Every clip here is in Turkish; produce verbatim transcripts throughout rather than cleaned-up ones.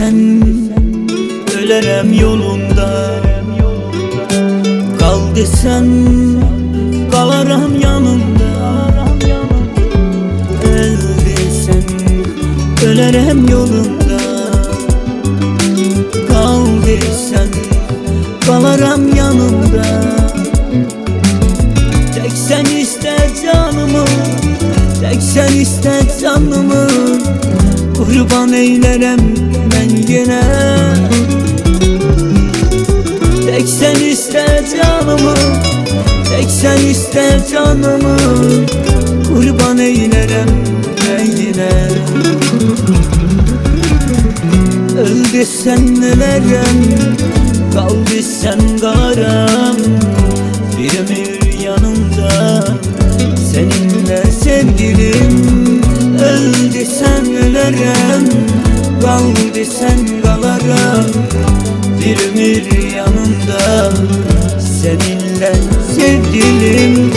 desen ölerem yolunda, kal desen kalarım yanında. Öl desen ölerem yolunda, kal desen kalarım yanında. Tek sen iste canımı, tek sen iste canımı, kurban eylerem ben yine. Tek sen iste canımı, tek sen iste canımı, kurban eylerem ben yine. Öl desen ölerem, kal desen kalarım bir ömür yanımda seninle sevgilim. Öl desen ölerem, kal desen kalarım bir ömür yanımda seninle sevgilim.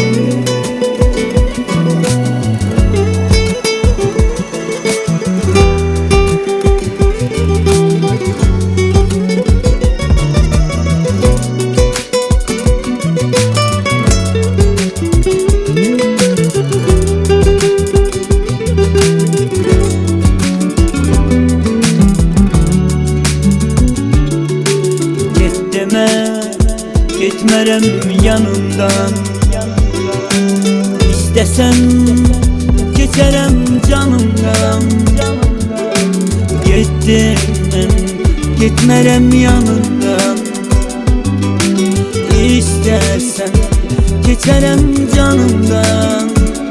Gitmerem yanından, İstesen geçerem canımdan. Gittim gitmerem yanından, İstersen geçerem canımdan.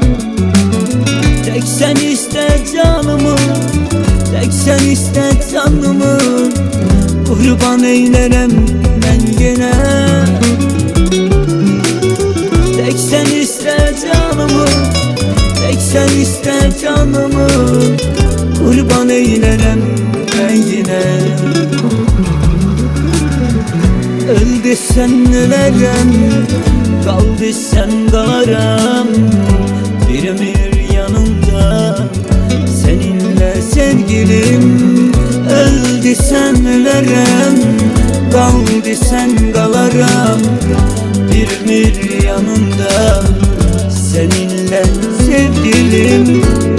Tek sen iste canımı, tek sen iste canımı, kurban eylerem ben gene. Tek sen iste canımı, tek sen iste canımı, kurban eylerem ben yine. Öl desen ölerem, kal desen kalarım bir ömür yanımda seninle sevgilim. Öl desen ölerem, kal desen kalarım bir ömür yanımda seninle sevgilim.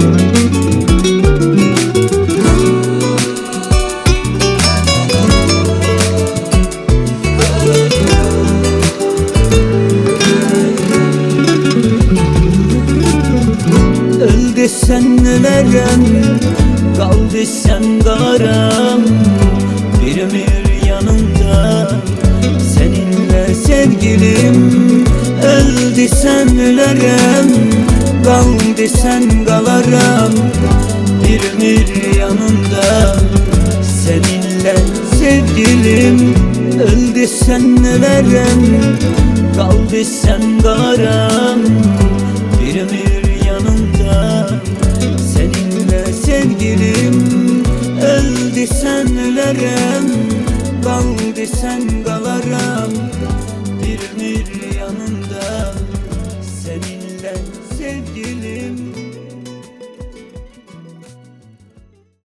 Öl desen ölerem, kal desen kalarım bir ömür yanımda seninle sevgilim. Öl desen ölerem, kal desen kalarım bir ömür yanımda seninle sevgilim. Öl desen ölerem, kal desen kalarım bir ömür